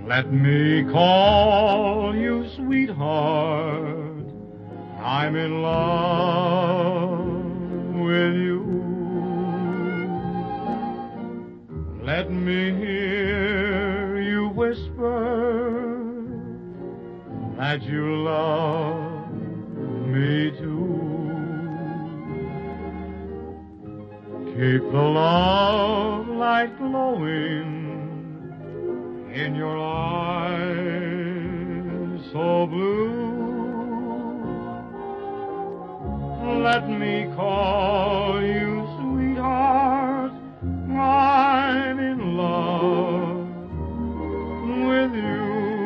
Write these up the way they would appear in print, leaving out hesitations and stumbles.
Let me call you sweetheart. I'm in love with you. Let me hear you whisper that you love me too. Keep the love light glowing in your eyes so blue. Let me call you sweetheart. I'm in love with you.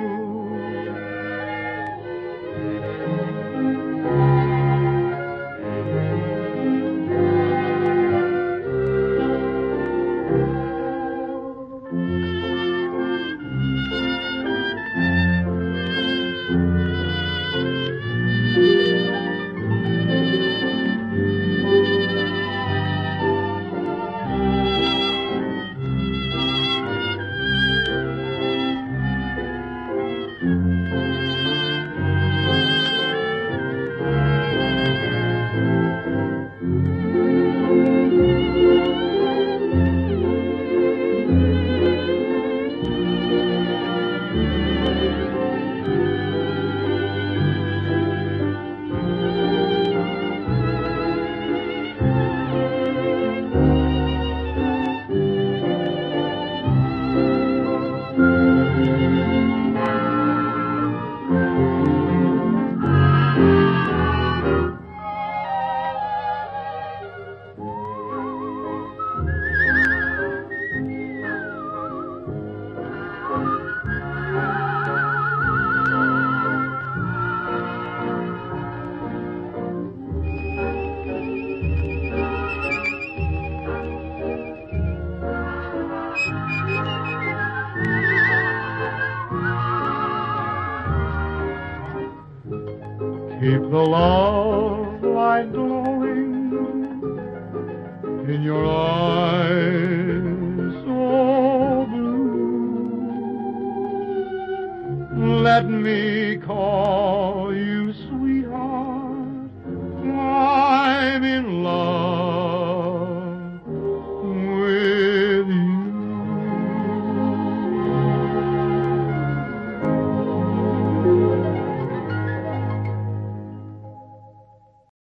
Keep the love light glowing in your eyes so blue. Let me call you